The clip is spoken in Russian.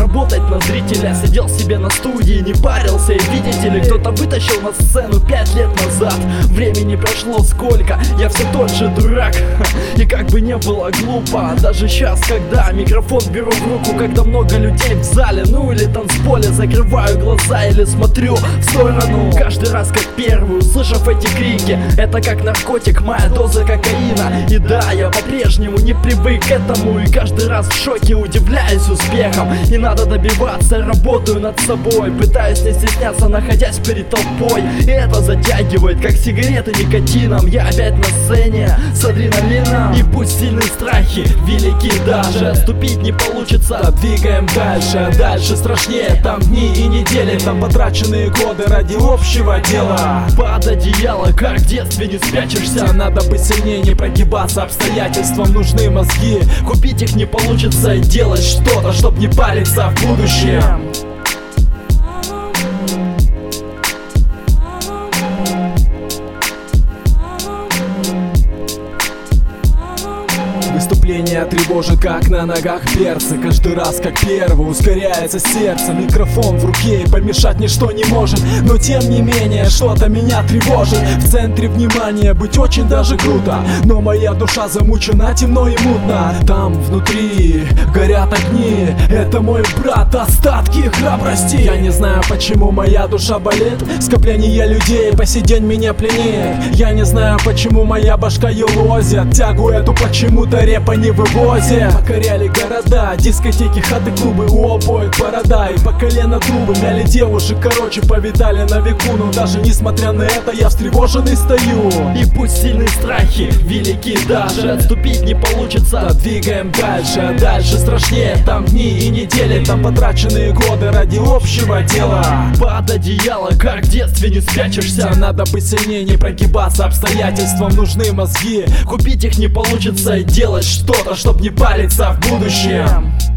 заработать на зрителя. Сидел себе на студии, не парился, и видите ли, кто-то вытащил на сцену 5 лет назад. Времени прошло сколько, я все тот же дурак. И как бы не было глупо, даже сейчас, когда микрофон беру в руку, когда много людей в зале, ну или танцполе, закрываю глаза или смотрю в сторону. Каждый раз как первый, услышав эти крики, это как наркотик, моя доза кокаина. И да, я по-прежнему не привык к этому, и каждый раз в шоке, удивляюсь успехом. И надо добиваться, работаю над собой, пытаюсь не стесняться, находясь перед толпой. И это затягивает, как сигареты никотином. Я опять на сцене с адреналином. И пусть сильные страхи велики, даже отступить не получится. Двигаем дальше, дальше страшнее. Там дни и недели, там потраченные годы ради общего дела. Под одеяло, как в детстве, не спрячешься. Надо быть сильнее, не прогибаться обстоятельствам, нужны мозги. Купить их не получится, и делать что-то, чтоб не париться в будущем. Выступление тревожит, как на ногах перцы. Каждый раз как первый ускоряется сердце. Микрофон в руке, и помешать ничто не может. Но тем не менее что-то меня тревожит. В центре внимания быть очень даже круто, но моя душа замучена, темно и мутно. Там внутри горят огни, это мой брат, остатки храбрости. Я не знаю, почему моя душа болит. Скопление людей по сей день меня пленит. Я не знаю, почему моя башка елозит. Тягу эту почему-то репа не вывозит. Покоряли города, дискотеки, хаты, клубы, у обоих борода и по колено трубы. Мяли девушек, короче, повидали на веку. Но даже несмотря на это я встревоженный стою. И пусть сильные страхи велики, даже отступить не получится. Двигаем дальше, дальше страшнее. Там дни и недели, там потраченные годы ради общего дела. Под одеяло, как в детстве, не спрячешься. Надо быть сильнее, не прогибаться обстоятельствам, нужны мозги. Купить их не получится, и делать что-то, чтоб не париться в будущем.